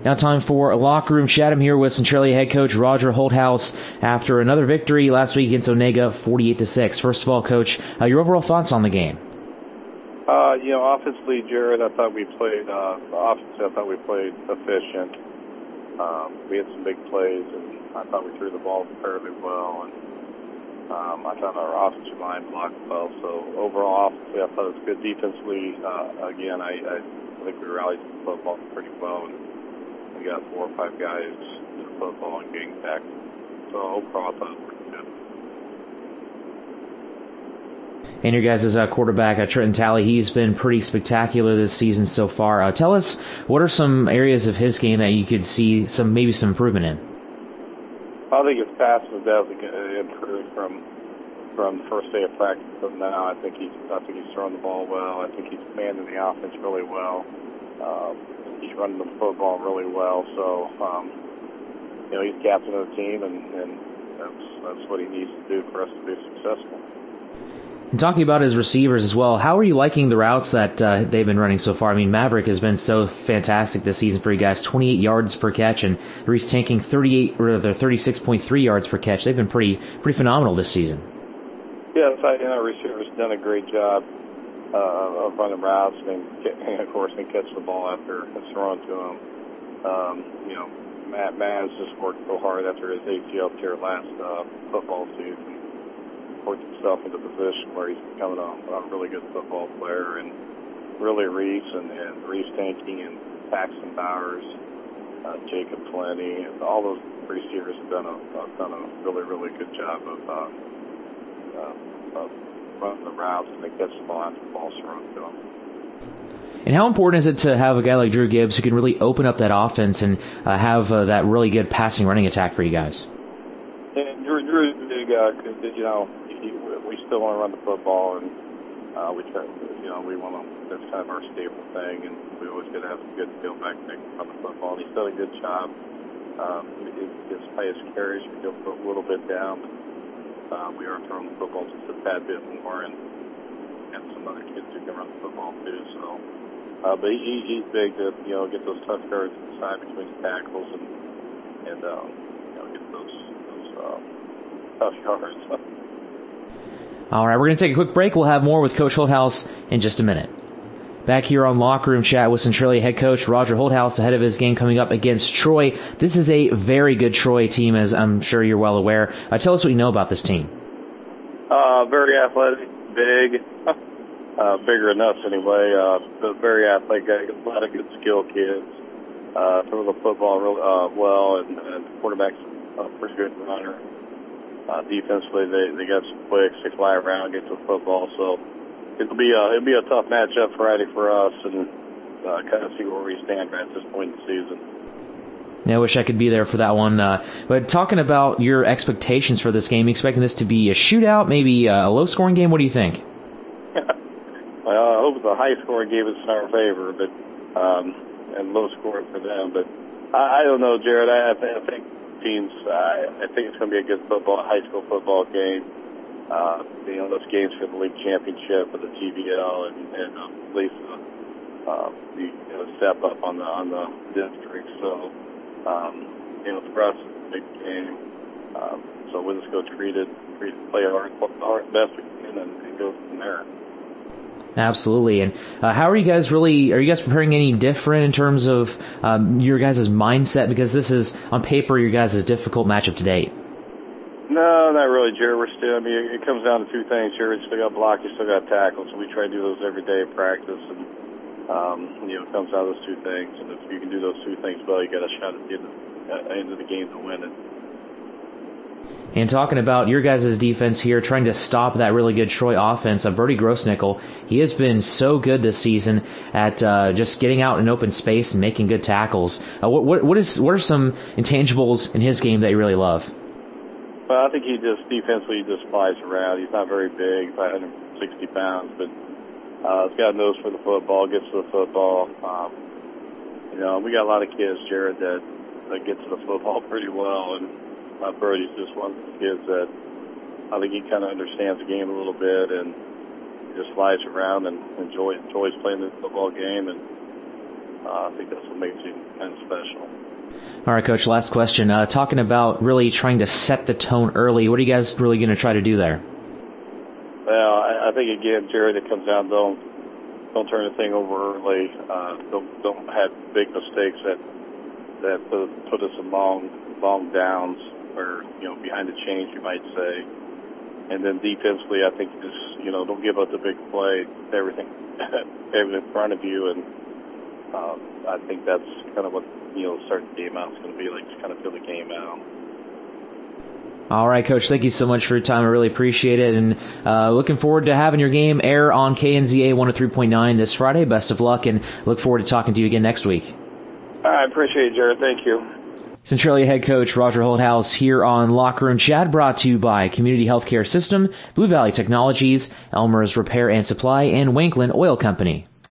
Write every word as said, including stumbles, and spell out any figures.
Now time for a locker room chat. I'm here with Centralia head coach Roger Holthouse after another victory last week against Onega, forty-eight to six. First of all, Coach, uh, your overall thoughts on the game? Uh, you know, offensively, Jared, I thought we played. Uh, offensively, I thought we played efficient. Um, we had some big plays, and I thought we threw the ball fairly well. And um, I thought our offensive line blocked well. So overall, offensively, I thought it was good. Defensively, uh, again, I, I think we rallied the football pretty well. And we got four or five guys in the football and getting back. So overall, I thought it was pretty good. And your guys' uh, quarterback, uh, Trenton Talley, he's been pretty spectacular this season so far. Uh, tell us, what are some areas of his game that you could see some maybe some improvement in? I think his passing has definitely improved from from the first day of practice to now. I think he's I think he's throwing the ball well. I think he's commanding the offense really well. Um, he's running the football really well. So, um, you know, he's captain of the team, and, and that's that's what he needs to do for us to be successful. And talking about his receivers as well, how are you liking the routes that uh, they've been running so far? I mean, Maverick has been so fantastic this season for you guys, twenty-eight yards per catch, and Reese tanking thirty-eight or thirty-six point three yards per catch. They've been pretty pretty phenomenal this season. Yes, I, you know, receivers done a great job uh, of running routes, and, and of course, they catch the ball after it's thrown to them. Um, you know, Matt Maz just worked so hard after his A C L tear last uh, football season. Worked himself into a position where he's becoming a, a really good football player, and really Reese and, and Reese Tanking and Paxton Bowers, uh, Jacob Plenty, and all those receivers have done a uh, done a really really good job of, uh, uh, of running the routes, and they catch the ball after the ball's thrown to them. And how important is it to have a guy like Drew Gibbs who can really open up that offense and uh, have uh, that really good passing running attack for you guys? And Drew, Drew's big, uh, cause, you know. We still want to run the football, and uh, we try, you know, we want to. That's kind of our staple thing, and we always got to have some good skill back there on the football. And he's done a good job. Um, his highest carries we go a little bit down. Uh, we are throwing the football just a tad bit more, and and some other kids who can run the football too. So, uh, but he, he's big to you know get those tough yards inside between the tackles and and um, you know get those those uh, tough yards. All right, we're going to take a quick break. We'll have more with Coach Holthouse in just a minute. Back here on Locker Room Chat with Centralia head coach Roger Holthouse ahead of his game coming up against Troy. This is a very good Troy team, as I'm sure you're well aware. Uh, tell us what you know about this team. Uh, very athletic, big, uh, bigger than us anyway. Uh, but very athletic, a lot of good skill kids. Uh, throw the football real uh, well, and, and the quarterback's a pretty good runner. Uh, defensively, they they got some quicks. They fly around, get to the football. So it'll be a it'll be a tough matchup Friday for us, and uh, kind of see where we stand at this point in the season. Yeah, I wish I could be there for that one. Uh, but talking about your expectations for this game, you expecting this to be a shootout, maybe a low-scoring game? What do you think? Well, I hope it's a high-scoring game is in our favor, but um, and low-scoring for them. But I, I don't know, Jared. I, I think. Teams, uh, I think it's going to be a good football, high school football game. Uh, you know, those games for the league championship or the T V L, and, and uh, at least uh, uh, the you know, step up on the on the district. So, um, you know, for us, it's a big game. Um, so we'll just go treat it, treat it, play our our best we can, and, and go from there. Absolutely. And uh, how are you guys really, are you guys preparing any different in terms of um, your guys' mindset? Because this is, on paper, your guys' difficult matchup to date. No, not really, Jared. We're still, I mean, it comes down to two things, Jared. You still got block, you still got tackle. So we try to do those every day at practice. And, um, you know, it comes down to those two things. And if you can do those two things well, you got a shot at the end of, uh, end of the game to win it. And talking about your guys' defense here, trying to stop that really good Troy offense, uh, Brody Grossnickel, he has been so good this season at uh, just getting out in open space and making good tackles. Uh, what, what, what is what are some intangibles in his game that you really love? Well, I think he just defensively he just flies around. He's not very big, about one hundred sixty pounds, but uh, he's got a nose for the football, gets to the football. Um, you know, we got a lot of kids, Jared, that, that get to the football pretty well, and Uh, Brody's just one of the kids that I think he kind of understands the game a little bit and just flies around and enjoy, enjoys playing the football game. And uh, I think that's what makes him kind of special. All right, Coach, last question. Uh, talking about really trying to set the tone early, what are you guys really going to try to do there? Well, I, I think, again, Jared, it comes down, don't don't turn the thing over early. Uh, don't don't have big mistakes that that put, put us in long, long downs or, you know, behind the chains, you might say. And then defensively, I think just, you know, don't give up the big play, everything, everything in front of you. And um, I think that's kind of what, you know, starting the game out is going to be like, just kind of feel the game out. All right, Coach, thank you so much for your time. I really appreciate it. And uh, looking forward to having your game air on K N Z A one oh three point nine this Friday. Best of luck, and look forward to talking to you again next week. I appreciate it, Jared. Thank you. Centralia head coach Roger Holthouse here on Locker Room Chat, brought to you by Community Healthcare System, Blue Valley Technologies, Elmer's Repair and Supply, and Wanklyn Oil Company.